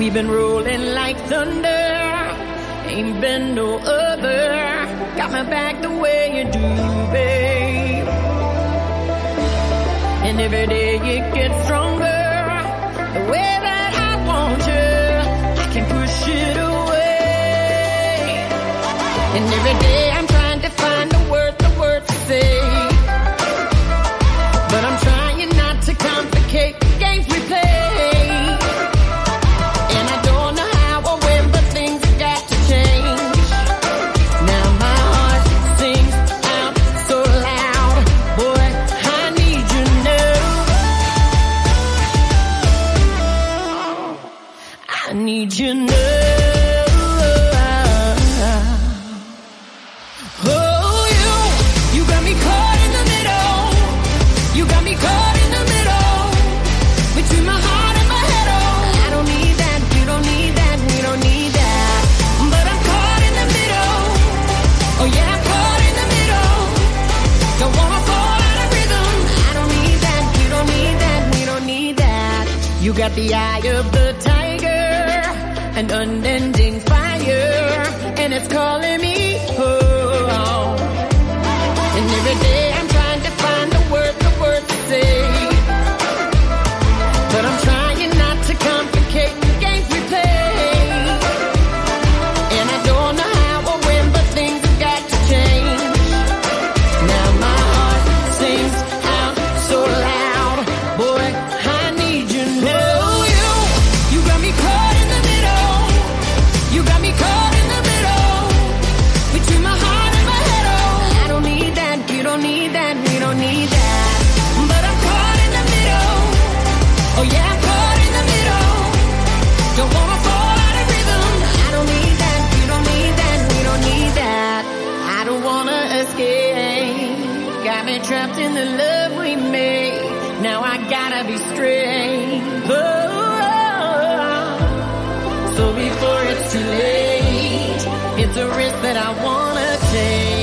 We've been rolling like thunder, ain't been no other. Got my back the way you do, babe. And every day it gets stronger, the way that I want you, I can push it away. And every day I'm trying to find the words to say, but I'm trying not to complicate the games we play. I need you now. Oh, you got me caught in the middle. You got me caught in the middle, between my heart and my head. Oh, I don't need that, you don't need that, we don't need that. But I'm caught in the middle. Oh yeah, I'm caught in the middle. Don't wanna fall out of rhythm. I don't need that, you don't need that, we don't need that. You got the eye of the tiger, an unending fire, and it's calling me home. And every day I'm trying to find the words to say, but I'm trying not to complicate the games we play. And I don't know how or when, but things have got to change. Now my heart sings out so loud, boy, I need you now. You got me caught in the middle. You got me caught in the middle, between my heart and my head. Oh, I don't need that, you don't need that, we don't need that. But I'm caught in the middle. Oh yeah, I'm caught in the middle. Don't wanna fall out of rhythm. I don't need that, you don't need that, we don't need that. I don't wanna escape. Got me trapped in the love we made. Now I gotta be straight. So before it's too late, it's a risk that I wanna take.